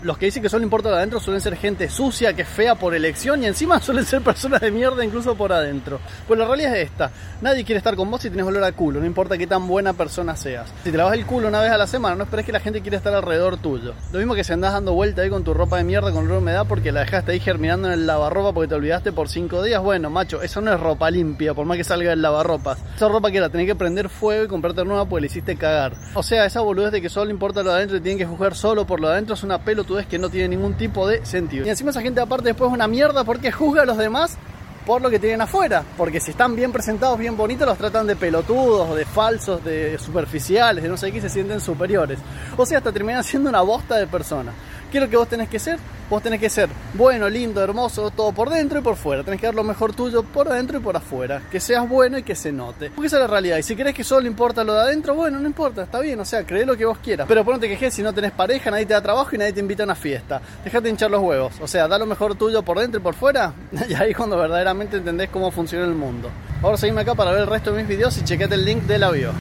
Los que dicen que solo importa lo de adentro suelen ser gente sucia, que es fea por elección y encima suelen ser personas de mierda incluso por adentro. Pues la realidad es esta: nadie quiere estar con vos si tenés olor a culo, no importa qué tan buena persona seas. Si te lavas el culo una vez a la semana, no esperes que la gente quiera estar alrededor tuyo. Lo mismo que si andás dando vuelta ahí con tu ropa de mierda con olor a humedad porque la dejaste ahí germinando en el lavarropa porque te olvidaste por 5 días. Bueno, macho, eso no es ropa limpia, por más que salga del lavarropas. Esa ropa que la tenés que prender fuego y comprarte nueva porque le hiciste cagar. O sea, esa boludez de que solo importa lo de adentro y tienen que juzgar solo por lo de adentro es una pelotudez que no tiene ningún tipo de sentido. Y encima esa gente aparte después es una mierda porque juzga a los demás por lo que tienen afuera, porque si están bien presentados, bien bonitos, los tratan de pelotudos, de falsos, de superficiales, de no sé qué, se sienten superiores. O sea, hasta terminan siendo una bosta de persona. ¿Qué es lo que vos tenés que ser? Vos tenés que ser bueno, lindo, hermoso, todo por dentro y por fuera. Tenés que dar lo mejor tuyo por adentro y por afuera. Que seas bueno y que se note. Porque esa es la realidad. Y si querés que solo importa lo de adentro, bueno, no importa, está bien. O sea, cree lo que vos quieras. Pero no te quejes si no tenés pareja, nadie te da trabajo y nadie te invita a una fiesta. Dejate hinchar los huevos. O sea, da lo mejor tuyo por dentro y por fuera. Y ahí cuando verdaderamente entendés cómo funciona el mundo. Ahora seguime acá para ver el resto de mis videos y chequete el link de la bio.